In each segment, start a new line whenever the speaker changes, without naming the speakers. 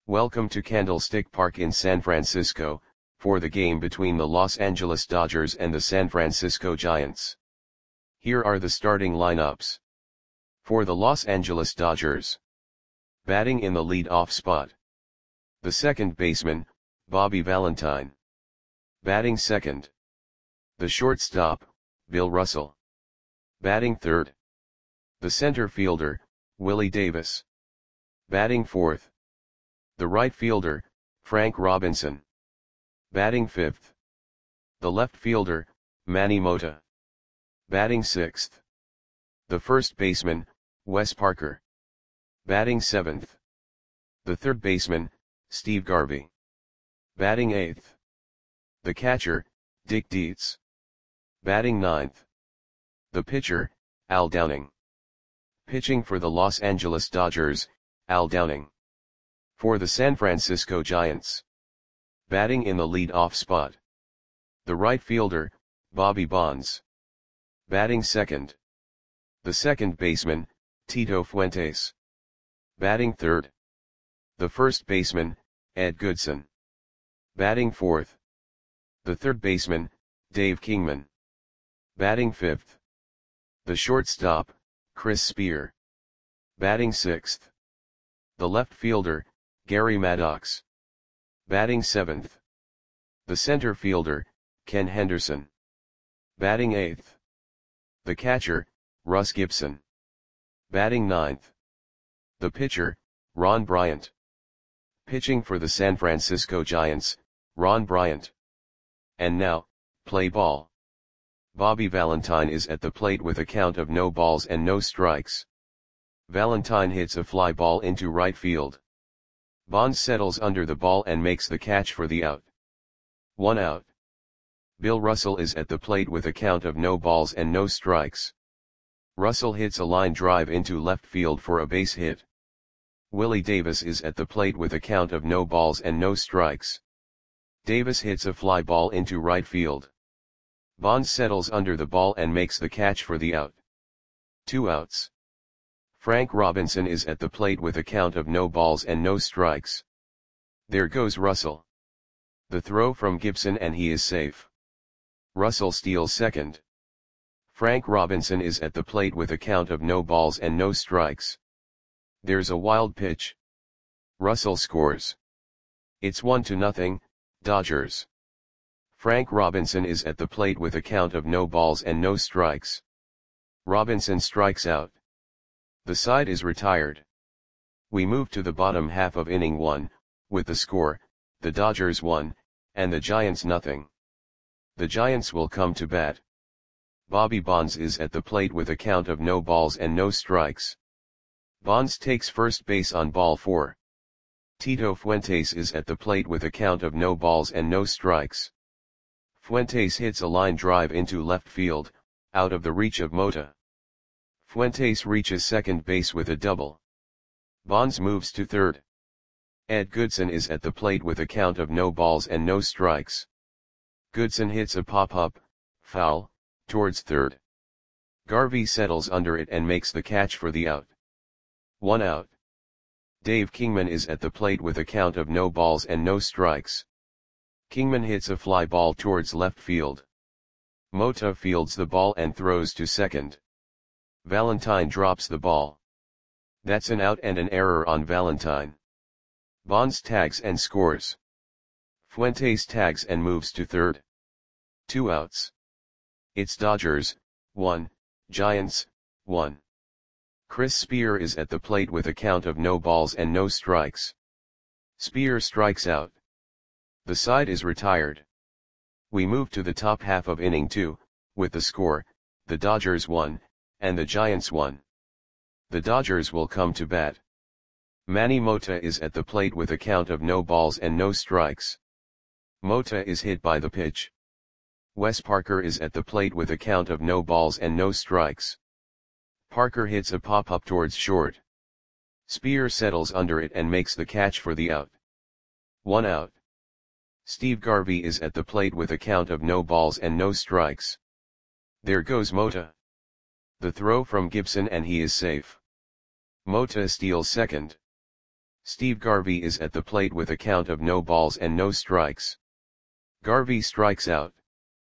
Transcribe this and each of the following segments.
Welcome to Candlestick Park in San Francisco, for the game between the Los Angeles Dodgers and the San Francisco Giants. Here are the starting lineups. For the Los Angeles Dodgers. Batting in the lead-off spot. The second baseman, Bobby Valentine. Batting second. The shortstop, Bill Russell. Batting third. The center fielder, Willie Davis. Batting fourth. The right fielder, Frank Robinson. Batting fifth. The left fielder, Manny Mota. Batting sixth. The first baseman, Wes Parker. Batting seventh. The third baseman, Steve Garvey. Batting eighth. The catcher, Dick Dietz. Batting ninth. The pitcher, Al Downing. Pitching for the Los Angeles Dodgers, Al Downing. For the San Francisco Giants. Batting in the lead-off spot. The right fielder, Bobby Bonds. Batting second. The second baseman, Tito Fuentes. Batting third. The first baseman, Ed Goodson. Batting fourth. The third baseman, Dave Kingman. Batting fifth. The shortstop, Chris Spear. Batting sixth. The left fielder, Gary Maddox. Batting seventh. The center fielder, Ken Henderson. Batting eighth. The catcher, Russ Gibson. Batting ninth. The pitcher, Ron Bryant. Pitching for the San Francisco Giants, Ron Bryant. And now, play ball. Bobby Valentine is at the plate with a count of no balls and no strikes. Valentine hits a fly ball into right field. Bonds settles under the ball and makes the catch for the out. 1 out. Bill Russell is at the plate with a count of no balls and no strikes. Russell hits a line drive into left field for a base hit. Willie Davis is at the plate with a count of no balls and no strikes. Davis hits a fly ball into right field. Bonds settles under the ball and makes the catch for the out. 2 outs. Frank Robinson is at the plate with a count of no balls and no strikes. There goes Russell. The throw from Gibson and he is safe. Russell steals second. Frank Robinson is at the plate with a count of no balls and no strikes. There's a wild pitch. Russell scores. It's 1-0, Dodgers. Frank Robinson is at the plate with a count of no balls and no strikes. Robinson strikes out. The side is retired. We move to the bottom half of inning 1, with the score, the Dodgers 1, and the Giants 0. The Giants will come to bat. Bobby Bonds is at the plate with a count of no balls and no strikes. Bonds takes first base on ball 4. Tito Fuentes is at the plate with a count of no balls and no strikes. Fuentes hits a line drive into left field, out of the reach of Mota. Fuentes reaches second base with a double. Bonds moves to third. Ed Goodson is at the plate with a count of no balls and no strikes. Goodson hits a pop-up, foul, towards third. Garvey settles under it and makes the catch for the out. 1 out. Dave Kingman is at the plate with a count of no balls and no strikes. Kingman hits a fly ball towards left field. Mota fields the ball and throws to second. Valentine drops the ball. That's an out and an error on Valentine. Bonds tags and scores. Fuentes tags and moves to third. 2 outs. It's Dodgers, 1, Giants, 1. Chris Spear is at the plate with a count of no balls and no strikes. Spear strikes out. The side is retired. We move to the top half of inning 2, with the score, the Dodgers 1, and the Giants 1. The Dodgers will come to bat. Manny Mota is at the plate with a count of no balls and no strikes. Mota is hit by the pitch. Wes Parker is at the plate with a count of no balls and no strikes. Parker hits a pop-up towards short. Spear settles under it and makes the catch for the out. 1 out. Steve Garvey is at the plate with a count of no balls and no strikes. There goes Mota. The throw from Gibson and he is safe. Mota steals second. Steve Garvey is at the plate with a count of no balls and no strikes. Garvey strikes out.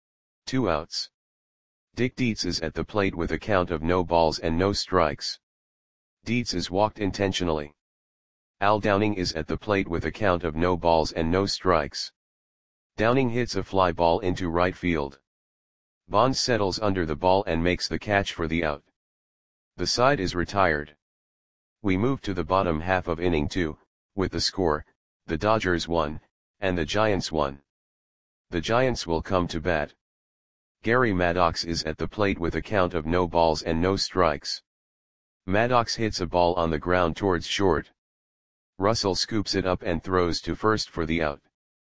2 outs. Dick Dietz is at the plate with a count of no balls and no strikes. Dietz is walked intentionally. Al Downing is at the plate with a count of no balls and no strikes. Downing hits a fly ball into right field. Bonds settles under the ball and makes the catch for the out. The side is retired. We move to the bottom half of inning 2, with the score, the Dodgers won, and the Giants won. The Giants will come to bat. Gary Maddox is at the plate with a count of no balls and no strikes. Maddox hits a ball on the ground towards short. Russell scoops it up and throws to first for the out.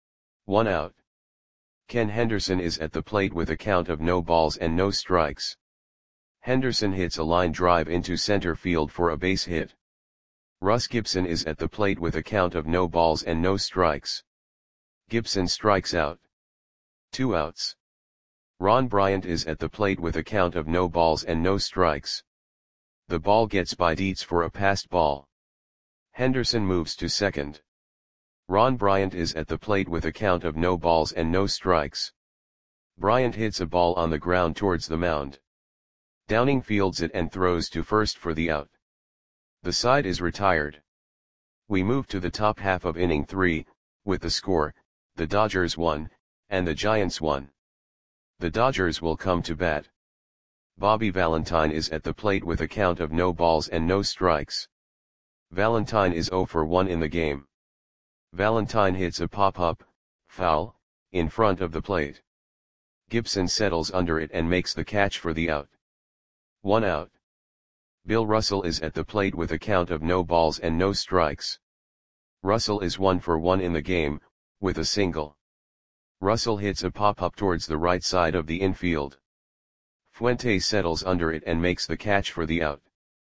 1 out. Ken Henderson is at the plate with a count of no balls and no strikes. Henderson hits a line drive into center field for a base hit. Russ Gibson is at the plate with a count of no balls and no strikes. Gibson strikes out. 2 outs. Ron Bryant is at the plate with a count of no balls and no strikes. The ball gets by Dietz for a passed ball. Henderson moves to second. Ron Bryant is at the plate with a count of no balls and no strikes. Bryant hits a ball on the ground towards the mound. Downing fields it and throws to first for the out. The side is retired. We move to the top half of inning 3, with the score, the Dodgers won, and the Giants won. The Dodgers will come to bat. Bobby Valentine is at the plate with a count of no balls and no strikes. Valentine is 0 for 1 in the game. Valentine hits a pop-up, foul, in front of the plate. Gibson settles under it and makes the catch for the out. 1 out. Bill Russell is at the plate with a count of no balls and no strikes. Russell is 1 for 1 in the game, with a single. Russell hits a pop-up towards the right side of the infield. Fuentes settles under it and makes the catch for the out.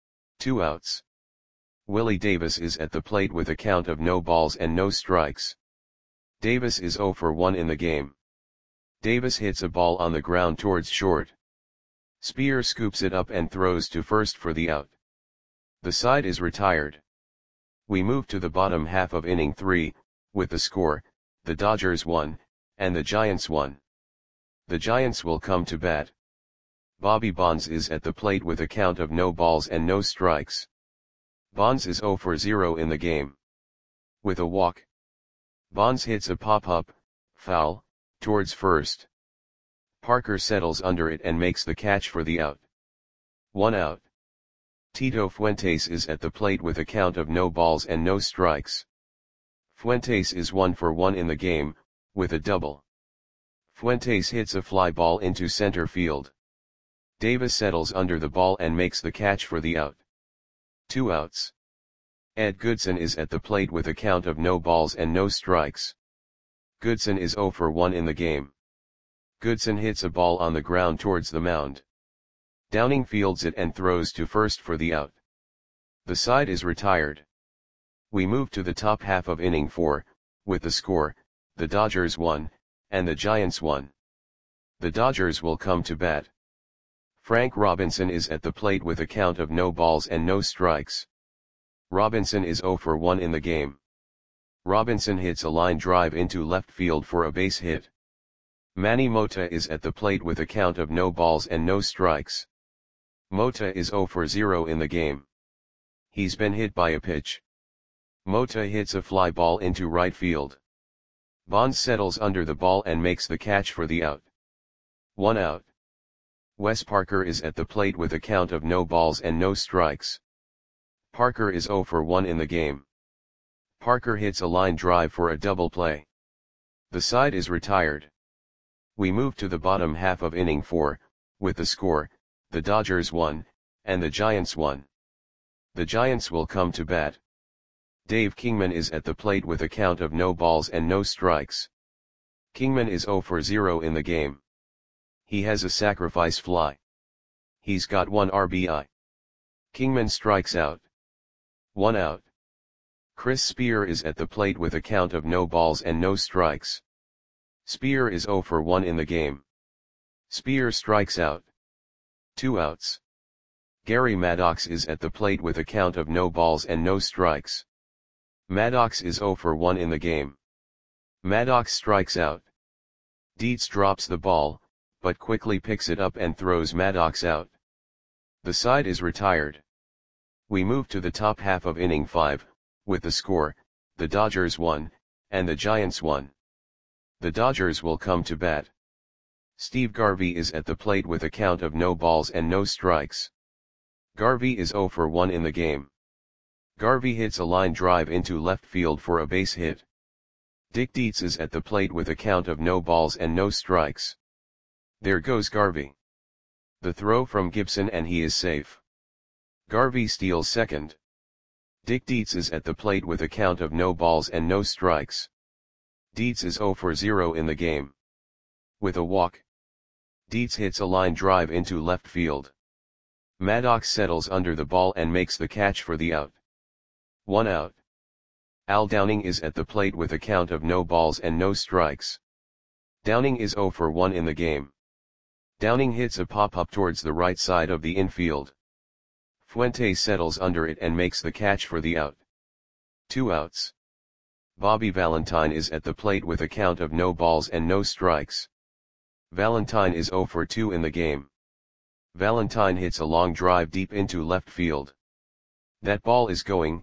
2 outs. Willie Davis is at the plate with a count of no balls and no strikes. Davis is 0 for 1 in the game. Davis hits a ball on the ground towards short. Spear scoops it up and throws to first for the out. The side is retired. We move to the bottom half of inning 3, with the score, the Dodgers won, and the Giants won. The Giants will come to bat. Bobby Bonds is at the plate with a count of no balls and no strikes. Bonds is 0 for 0 in the game. With a walk. Bonds hits a pop-up, foul, towards first. Parker settles under it and makes the catch for the out. 1 out. Tito Fuentes is at the plate with a count of no balls and no strikes. Fuentes is 1 for 1 in the game, with a double. Fuentes hits a fly ball into center field. Davis settles under the ball and makes the catch for the out. 2 outs. Ed Goodson is at the plate with a count of no balls and no strikes. Goodson is 0 for 1 in the game. Goodson hits a ball on the ground towards the mound. Downing fields it and throws to first for the out. The side is retired. We move to the top half of inning 4, with the score, the Dodgers won, and the Giants won. The Dodgers will come to bat. Frank Robinson is at the plate with a count of no balls and no strikes. Robinson is 0 for 1 in the game. Robinson hits a line drive into left field for a base hit. Manny Mota is at the plate with a count of no balls and no strikes. Mota is 0 for 0 in the game. He's been hit by a pitch. Mota hits a fly ball into right field. Bonds settles under the ball and makes the catch for the out. 1 out. Wes Parker is at the plate with a count of no balls and no strikes. Parker is 0 for 1 in the game. Parker hits a line drive for a double play. The side is retired. We move to the bottom half of inning 4, with the score, the Dodgers won, and the Giants won. The Giants will come to bat. Dave Kingman is at the plate with a count of no balls and no strikes. Kingman is 0 for 0 in the game. He has a sacrifice fly. He's got 1 RBI. Kingman strikes out. 1 out. Chris Spear is at the plate with a count of no balls and no strikes. Spear is 0 for 1 in the game. Spear strikes out. 2 outs. Gary Maddox is at the plate with a count of no balls and no strikes. Maddox is 0 for 1 in the game. Maddox strikes out. Dietz drops the ball, but quickly picks it up and throws Maddox out. The side is retired. We move to the top half of inning 5, with the score, the Dodgers 1, and the Giants 1. The Dodgers will come to bat. Steve Garvey is at the plate with a count of no balls and no strikes. Garvey is 0 for 1 in the game. Garvey hits a line drive into left field for a base hit. Dick Dietz is at the plate with a count of no balls and no strikes. There goes Garvey. The throw from Gibson and he is safe. Garvey steals second. Dick Dietz is at the plate with a count of no balls and no strikes. Dietz is 0 for 0 in the game. With a walk, Dietz hits a line drive into left field. Maddox settles under the ball and makes the catch for the out. 1 out. Al Downing is at the plate with a count of no balls and no strikes. Downing is 0 for 1 in the game. Downing hits a pop-up towards the right side of the infield. Fuentes settles under it and makes the catch for the out. 2 outs. Bobby Valentine is at the plate with a count of no balls and no strikes. Valentine is 0 for 2 in the game. Valentine hits a long drive deep into left field. That ball is gone.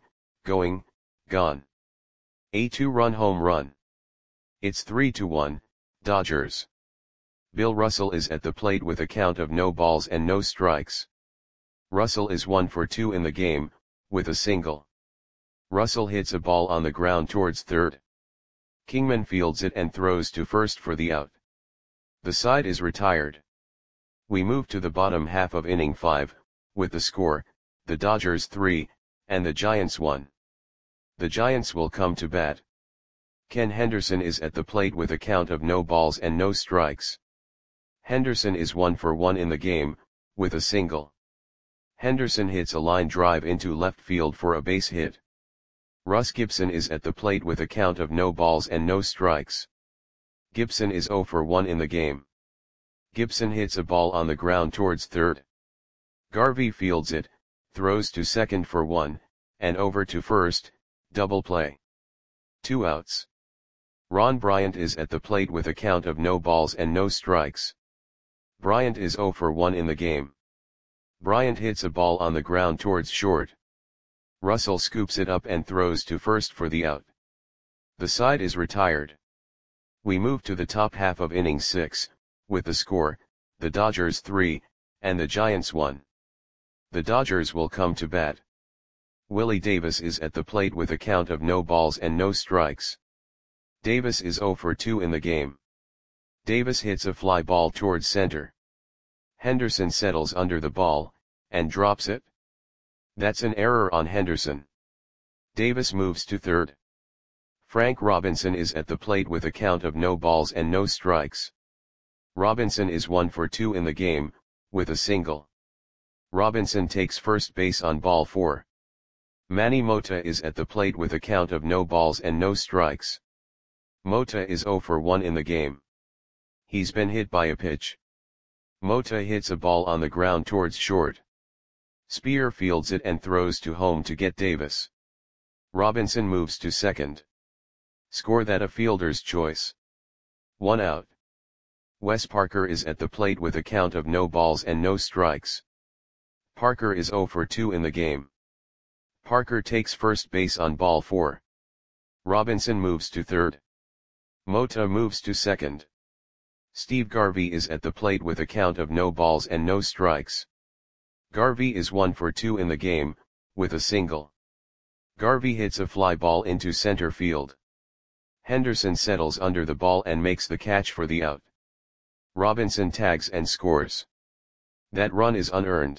A 2-run home run. It's 3-1, Dodgers. Bill Russell is at the plate with a count of no balls and no strikes. Russell is 1 for 2 in the game, with a single. Russell hits a ball on the ground towards third. Kingman fields it and throws to first for the out. The side is retired. We move to the bottom half of inning 5, with the score, the Dodgers 3, and the Giants 1. The Giants will come to bat. Ken Henderson is at the plate with a count of no balls and no strikes. Henderson is 1 for 1 in the game, with a single. Henderson hits a line drive into left field for a base hit. Russ Gibson is at the plate with a count of no balls and no strikes. Gibson is 0 for 1 in the game. Gibson hits a ball on the ground towards third. Garvey fields it, throws to second for 1, and over to first, double play. 2 outs. Ron Bryant is at the plate with a count of no balls and no strikes. Bryant is 0 for 1 in the game. Bryant hits a ball on the ground towards short. Russell scoops it up and throws to first for the out. The side is retired. We move to the top half of inning 6, with the score, the Dodgers 3, and the Giants 1. The Dodgers will come to bat. Willie Davis is at the plate with a count of no balls and no strikes. Davis is 0 for 2 in the game. Davis hits a fly ball towards center. Henderson settles under the ball, and drops it. That's an error on Henderson. Davis moves to third. Frank Robinson is at the plate with a count of no balls and no strikes. Robinson is 1 for 2 in the game, with a single. Robinson takes first base on ball 4. Manny Mota is at the plate with a count of no balls and no strikes. Mota is 0 for 1 in the game. He's been hit by a pitch. Mota hits a ball on the ground towards short. Spear fields it and throws to home to get Davis. Robinson moves to second. Score that a fielder's choice. 1 out. Wes Parker is at the plate with a count of no balls and no strikes. Parker is 0 for 2 in the game. Parker takes first base on ball 4. Robinson moves to third. Mota moves to second. Steve Garvey is at the plate with a count of no balls and no strikes. Garvey is 1 for 2 in the game, with a single. Garvey hits a fly ball into center field. Henderson settles under the ball and makes the catch for the out. Robinson tags and scores. That run is unearned.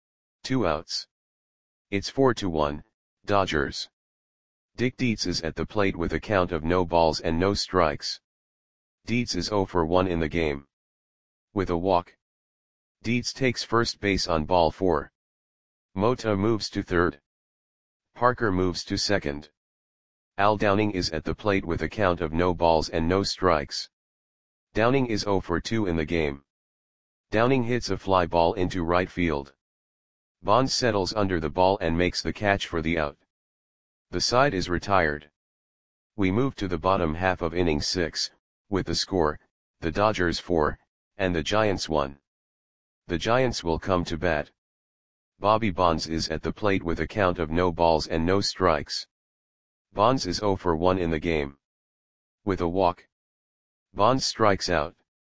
2 outs. It's 4-1, Dodgers. Dick Dietz is at the plate with a count of no balls and no strikes. Dietz is 0 for 1 in the game. With a walk, Dietz takes first base on ball 4. Mota moves to third. Parker moves to second. Al Downing is at the plate with a count of no balls and no strikes. Downing is 0 for 2 in the game. Downing hits a fly ball into right field. Bonds settles under the ball and makes the catch for the out. The side is retired. We move to the bottom half of inning 6, with the score, the Dodgers 4, and the Giants 1. The Giants will come to bat. Bobby Bonds is at the plate with a count of no balls and no strikes. Bonds is 0 for 1 in the game. With a walk, Bonds strikes out.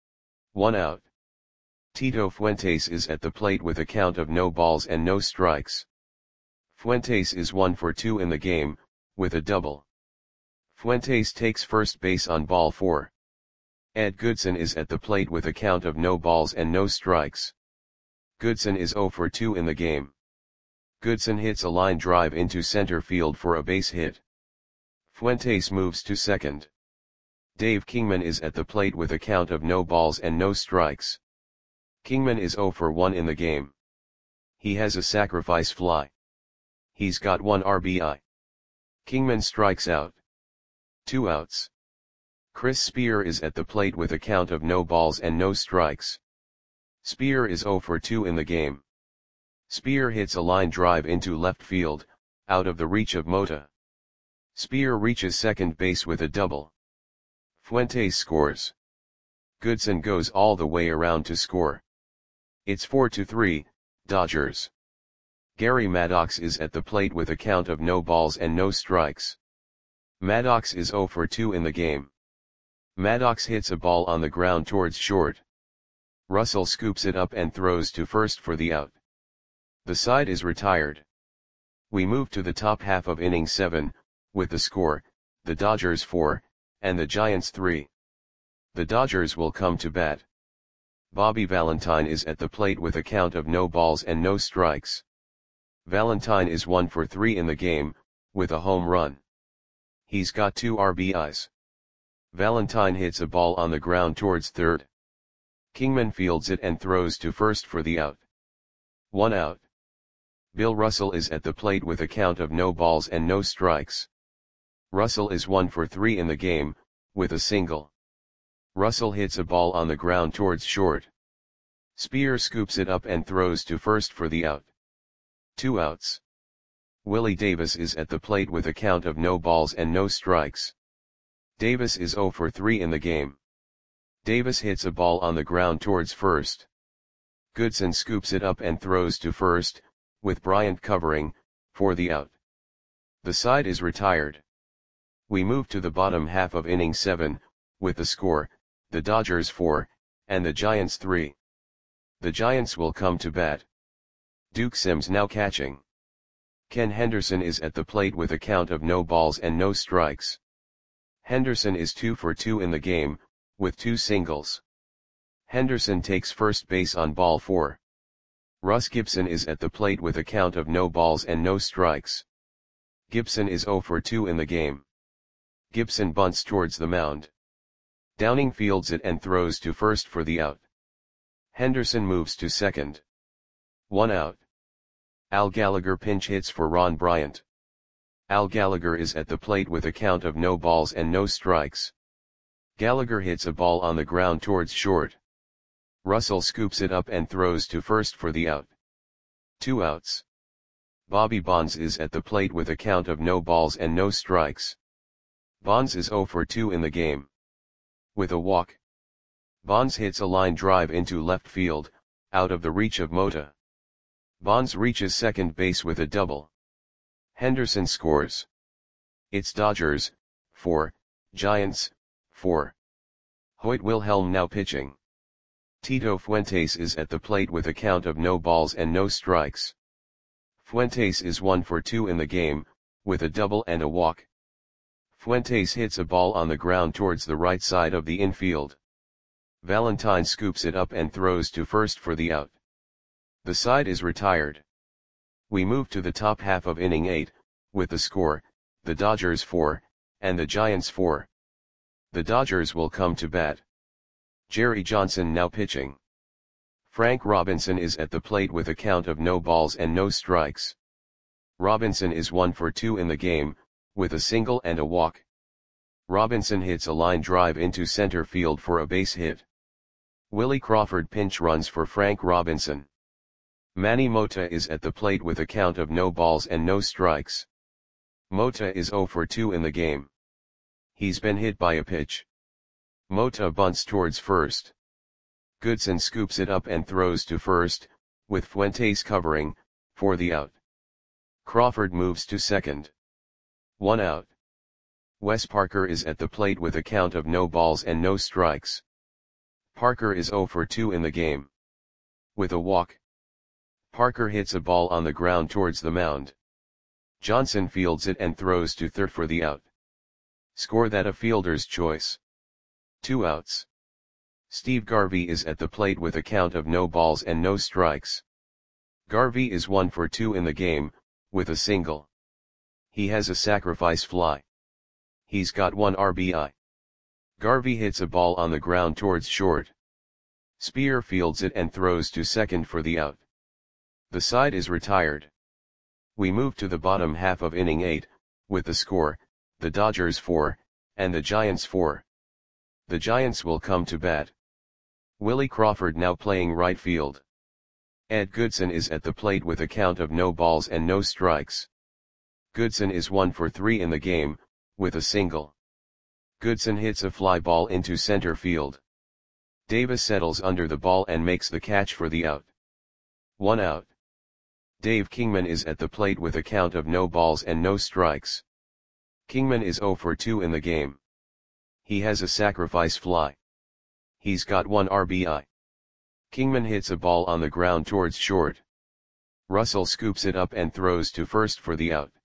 1 out. Tito Fuentes is at the plate with a count of no balls and no strikes. Fuentes is 1 for 2 in the game, with a double. Fuentes takes first base on ball 4. Ed Goodson is at the plate with a count of no balls and no strikes. Goodson is 0 for 2 in the game. Goodson hits a line drive into center field for a base hit. Fuentes moves to second. Dave Kingman is at the plate with a count of no balls and no strikes. Kingman is 0 for 1 in the game. He has a sacrifice fly. He's got 1 RBI. Kingman strikes out. 2 outs. Chris Spear is at the plate with a count of no balls and no strikes. Spear is 0 for 2 in the game. Spear hits a line drive into left field, out of the reach of Mota. Spear reaches second base with a double. Fuentes scores. Goodson goes all the way around to score. It's 4-3, Dodgers. Gary Maddox is at the plate with a count of no balls and no strikes. Maddox is 0 for 2 in the game. Maddox hits a ball on the ground towards short. Russell scoops it up and throws to first for the out. The side is retired. We move to the top half of inning 7, with the score, the Dodgers 4, and the Giants 3. The Dodgers will come to bat. Bobby Valentine is at the plate with a count of no balls and no strikes. Valentine is 1 for 3 in the game, with a home run. He's got 2 RBIs. Valentine hits a ball on the ground towards third. Kingman fields it and throws to first for the out. 1 out. Bill Russell is at the plate with a count of no balls and no strikes. Russell is 1 for 3 in the game, with a single. Russell hits a ball on the ground towards short. Spear scoops it up and throws to first for the out. 2 outs. Willie Davis is at the plate with a count of no balls and no strikes. Davis is 0 for 3 in the game. Davis hits a ball on the ground towards first. Goodson scoops it up and throws to first, with Bryant covering, for the out. The side is retired. We move to the bottom half of inning 7, with the score, the Dodgers 4, and the Giants 3. The Giants will come to bat. Duke Sims now catching. Ken Henderson is at the plate with a count of no balls and no strikes. Henderson is 2 for 2 in the game, with 2 singles. Henderson takes first base on ball 4. Russ Gibson is at the plate with a count of no balls and no strikes. Gibson is 0 for 2 in the game. Gibson bunts towards the mound. Downing fields it and throws to first for the out. Henderson moves to second. 1 out. Al Gallagher pinch hits for Ron Bryant. Al Gallagher is at the plate with a count of no balls and no strikes. Gallagher hits a ball on the ground towards short. Russell scoops it up and throws to first for the out. 2 outs. Bobby Bonds is at the plate with a count of no balls and no strikes. Bonds is 0 for 2 in the game. With a walk, Bonds hits a line drive into left field, out of the reach of Mota. Bonds reaches second base with a double. Henderson scores. It's Dodgers 4, Giants 4. Hoyt Wilhelm now pitching. Tito Fuentes is at the plate with a count of no balls and no strikes. Fuentes is 1 for 2 in the game, with a double and a walk. Fuentes hits a ball on the ground towards the right side of the infield. Valentine scoops it up and throws to first for the out. The side is retired. We move to the top half of inning 8, with the score, the Dodgers 4, and the Giants 4. The Dodgers will come to bat. Jerry Johnson now pitching. Frank Robinson is at the plate with a count of no balls and no strikes. Robinson is 1 for 2 in the game, with a single and a walk. Robinson hits a line drive into center field for a base hit. Willie Crawford pinch runs for Frank Robinson. Manny Mota is at the plate with a count of no balls and no strikes. Mota is 0 for 2 in the game. He's been hit by a pitch. Mota bunts towards first. Goodson scoops it up and throws to first, with Fuentes covering, for the out. Crawford moves to second. 1 out. Wes Parker is at the plate with a count of no balls and no strikes. Parker is 0 for 2 in the game. With a walk. Parker hits a ball on the ground towards the mound. Johnson fields it and throws to third for the out. Score that a fielder's choice. 2 outs. Steve Garvey is at the plate with a count of no balls and no strikes. Garvey is 1 for 2 in the game, with a single. He has a sacrifice fly. He's got 1 RBI. Garvey hits a ball on the ground towards short. Spear fields it and throws to second for the out. The side is retired. We move to the bottom half of inning 8, with the score, the Dodgers 4, and the Giants 4. The Giants will come to bat. Willie Crawford now playing right field. Ed Goodson is at the plate with a count of no balls and no strikes. Goodson is 1 for 3 in the game, with a single. Goodson hits a fly ball into center field. Davis settles under the ball and makes the catch for the out. 1 out. Dave Kingman is at the plate with a count of no balls and no strikes. Kingman is 0 for 2 in the game. He has a sacrifice fly. He's got 1 RBI. Kingman hits a ball on the ground towards short. Russell scoops it up and throws to first for the out.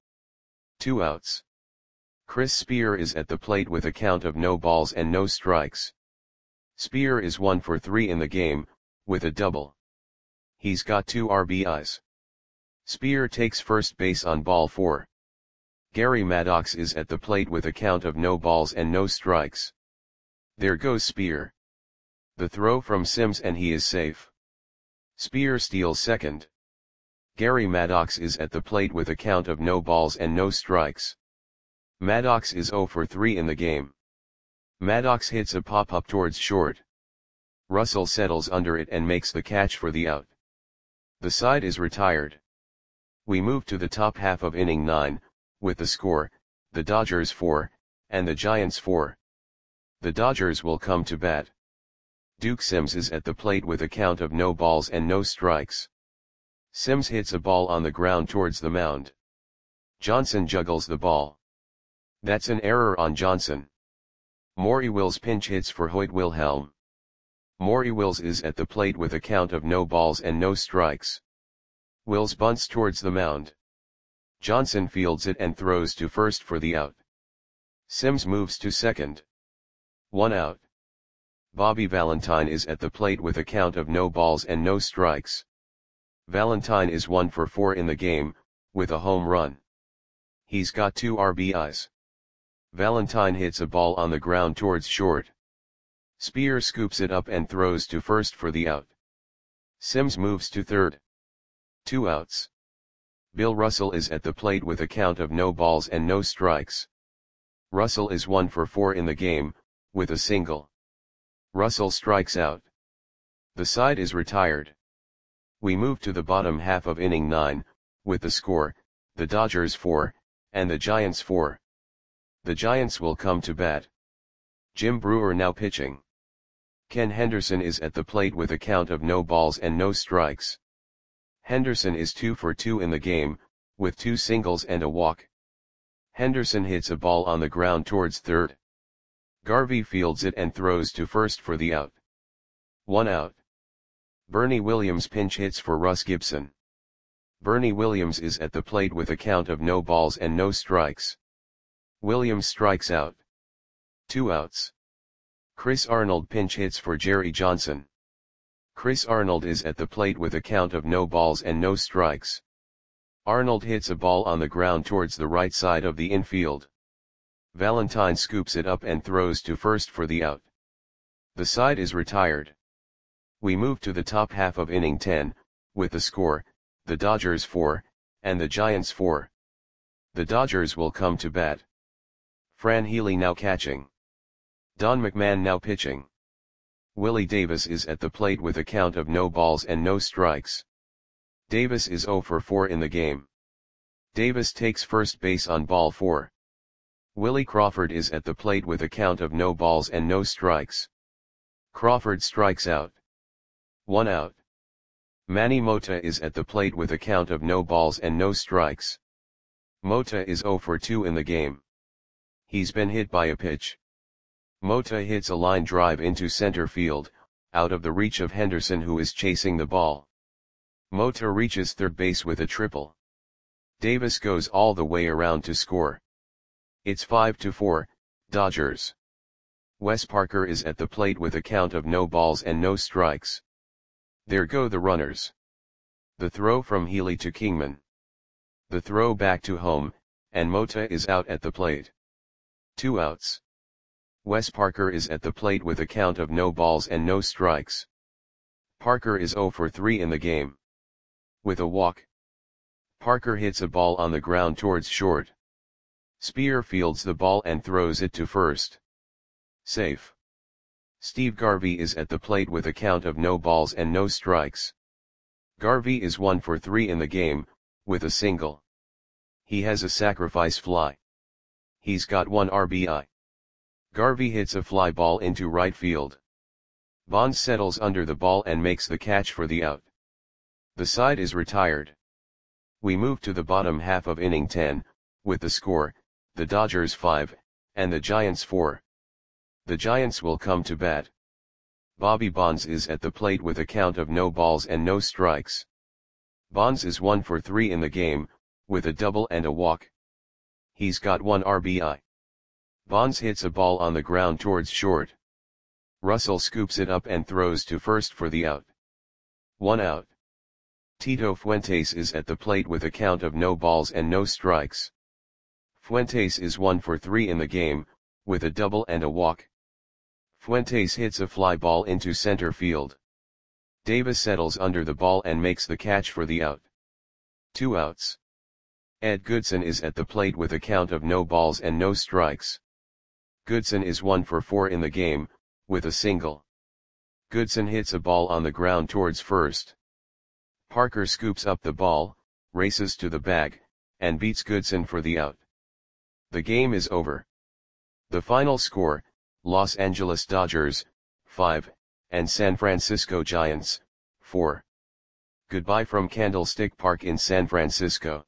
2 outs. Chris Spear is at the plate with a count of no balls and no strikes. Spear is 1 for 3 in the game, with a double. He's got 2 RBIs. Spear takes first base on ball 4. Gary Maddox is at the plate with a count of no balls and no strikes. There goes Spear. The throw from Sims and he is safe. Spear steals second. Gary Maddox is at the plate with a count of no balls and no strikes. Maddox is 0 for 3 in the game. Maddox hits a pop-up towards short. Russell settles under it and makes the catch for the out. The side is retired. We move to the top half of inning 9, with the score, the Dodgers 4, and the Giants 4. The Dodgers will come to bat. Duke Sims is at the plate with a count of no balls and no strikes. Sims hits a ball on the ground towards the mound. Johnson juggles the ball. That's an error on Johnson. Maury Wills pinch hits for Hoyt Wilhelm. Maury Wills is at the plate with a count of no balls and no strikes. Wills bunts towards the mound. Johnson fields it and throws to first for the out. Sims moves to second. 1 out. Bobby Valentine is at the plate with a count of no balls and no strikes. Valentine is 1 for 4 in the game, with a home run. He's got 2 RBIs. Valentine hits a ball on the ground towards short. Spear scoops it up and throws to first for the out. Sims moves to third. 2 outs. Bill Russell is at the plate with a count of no balls and no strikes. Russell is 1 for 4 in the game, with a single. Russell strikes out. The side is retired. We move to the bottom half of inning 9, with the score, the Dodgers 4, and the Giants 4. The Giants will come to bat. Jim Brewer now pitching. Ken Henderson is at the plate with a count of no balls and no strikes. Henderson is 2 for 2 in the game, with 2 singles and a walk. Henderson hits a ball on the ground towards third. Garvey fields it and throws to first for the out. 1 out. Bernie Williams pinch hits for Russ Gibson. Bernie Williams is at the plate with a count of no balls and no strikes. Williams strikes out. 2 outs. Chris Arnold pinch hits for Jerry Johnson. Chris Arnold is at the plate with a count of no balls and no strikes. Arnold hits a ball on the ground towards the right side of the infield. Valentine scoops it up and throws to first for the out. The side is retired. We move to the top half of inning 10, with the score, the Dodgers 4, and the Giants 4. The Dodgers will come to bat. Fran Healy now catching. Don McMahon now pitching. Willie Davis is at the plate with a count of no balls and no strikes. Davis is 0 for 4 in the game. Davis takes first base on ball 4. Willie Crawford is at the plate with a count of no balls and no strikes. Crawford strikes out. 1 out. Manny Mota is at the plate with a count of no balls and no strikes. Mota is 0 for 2 in the game. He's been hit by a pitch. Mota hits a line drive into center field, out of the reach of Henderson, who is chasing the ball. Mota reaches third base with a triple. Davis goes all the way around to score. It's 5-4, Dodgers. Wes Parker is at the plate with a count of no balls and no strikes. There go the runners. The throw from Healy to Kingman. The throw back to home, and Mota is out at the plate. 2 outs. Wes Parker is at the plate with a count of no balls and no strikes. Parker is 0 for 3 in the game. With a walk. Parker hits a ball on the ground towards short. Spear fields the ball and throws it to first. Safe. Steve Garvey is at the plate with a count of no balls and no strikes. Garvey is 1 for 3 in the game, with a single. He has a sacrifice fly. He's got 1 RBI. Garvey hits a fly ball into right field. Bonds settles under the ball and makes the catch for the out. The side is retired. We move to the bottom half of inning 10, with the score, the Dodgers 5, and the Giants 4. The Giants will come to bat. Bobby Bonds is at the plate with a count of no balls and no strikes. Bonds is 1 for 3 in the game, with a double and a walk. He's got 1 RBI. Bonds hits a ball on the ground towards short. Russell scoops it up and throws to first for the out. 1 out. Tito Fuentes is at the plate with a count of no balls and no strikes. Fuentes is 1 for 3 in the game, with a double and a walk. Fuentes hits a fly ball into center field. Davis settles under the ball and makes the catch for the out. 2 outs. Ed Goodson is at the plate with a count of no balls and no strikes. Goodson is 1 for 4 in the game, with a single. Goodson hits a ball on the ground towards first. Parker scoops up the ball, races to the bag, and beats Goodson for the out. The game is over. The final score, Los Angeles Dodgers, 5, and San Francisco Giants, 4. Goodbye from Candlestick Park in San Francisco.